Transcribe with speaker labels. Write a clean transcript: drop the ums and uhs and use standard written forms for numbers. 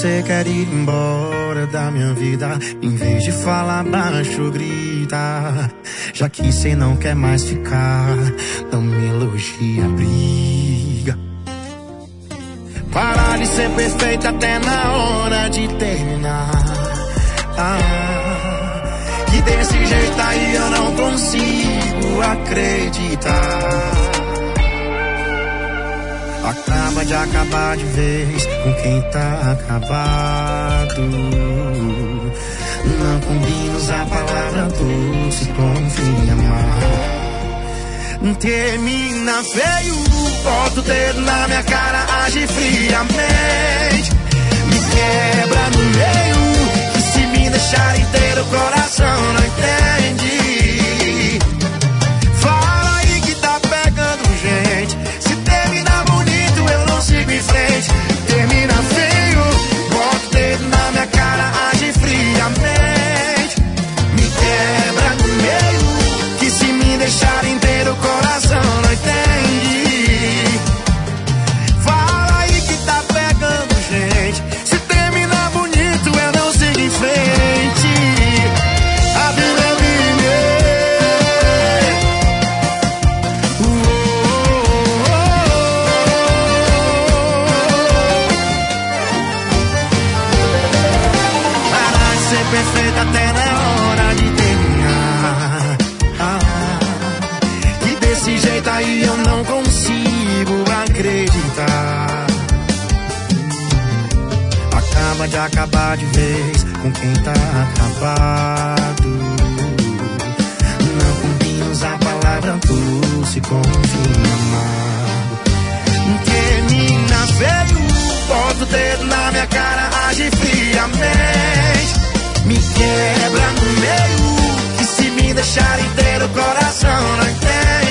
Speaker 1: você quer ir embora da minha vida, em vez de falar baixo, grita. Já que cê não quer mais ficar, não me elogia, briga. Parar de ser perfeita até na hora de terminar. Que desse jeito aí eu não consigo acreditar. Acaba de acabar de vez com quem tá acabado. Não combina usar palavra doce com fim amar. Termina feio, bota o dedo na minha cara, age friamente. Me quebra no meio, que se me deixar inteiro o coração não entende. Fala aí que tá pegando gente, se terminar bonito eu não sigo em frente. Termina feio, bota o dedo na minha cara, age friamente. Me quebra no meio, que se me deixar inteiro o coração não entende. Fala aí que tá pegando gente, se terminar bonito eu não sigo em frente. A vida é parar de ser perfeita até na hora de terminar. Que desse jeito aí eu não consigo acreditar. Acaba de acabar de vez com quem tá acabado. Não combina usar a palavra doce com vinho amargo. Termina feio, bota o dedo na minha cara, age friamente. Me quebra no meio, que se me deixar inteiro o coração não entende.